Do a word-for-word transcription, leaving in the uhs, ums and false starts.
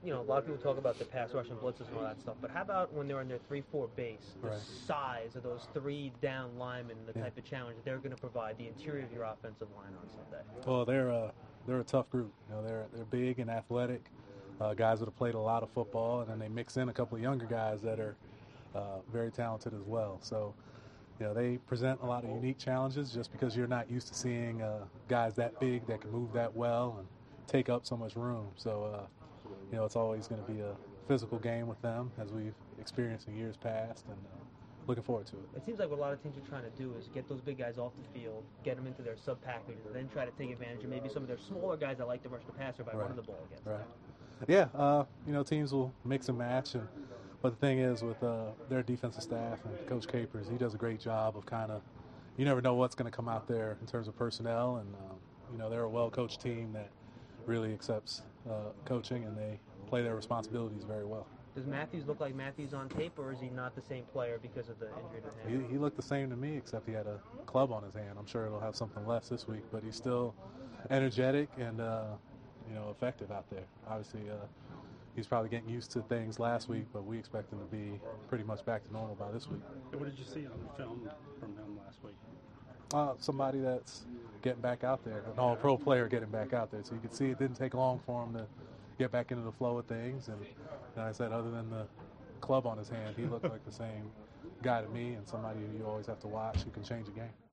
you know, a lot of people talk about the pass rush and blitzes and all that stuff, but how about when they're in their three four base, the Right. size of those three down linemen, the Yeah. type of challenge that they're going to provide the interior of your offensive line on Sunday? Well, they're a they're a tough group. You know, they're they're big and athletic, uh, guys that have played a lot of football, and then they mix in a couple of younger guys that are uh, very talented as well. So, you know, they present a lot of unique challenges just because you're not used to seeing uh, guys that big that can move that well and take up so much room. So, uh, you know, it's always going to be a physical game with them as we've experienced in years past, and uh, looking forward to it. It seems like what a lot of teams are trying to do is get those big guys off the field, get them into their sub packages, and then try to take advantage of maybe some of their smaller guys that like to rush the passer by Right. running the ball against Right. them. Yeah, uh, you know, teams will mix and match, and but the thing is with uh, their defensive staff and Coach Capers, he does a great job of kind of, you never know what's going to come out there in terms of personnel, and um, you know, they're a well-coached team that really accepts uh, coaching, and they play their responsibilities very well. Does Matthews look like Matthews on tape, or is he not the same player because of the injury to the He, hand? he looked the same to me, except he had a club on his hand. I'm sure he'll have something left this week, but he's still energetic and uh, you know, effective out there. Obviously, uh, he's probably getting used to things last week, but we expect him to be pretty much back to normal by this week. What did you see on the film from him last week? Uh, somebody that's getting back out there, an all-pro player getting back out there. So you can see it didn't take long for him to get back into the flow of things. And, and I said, other than the club on his hand, he looked like the same guy to me, and somebody who you always have to watch who can change a game.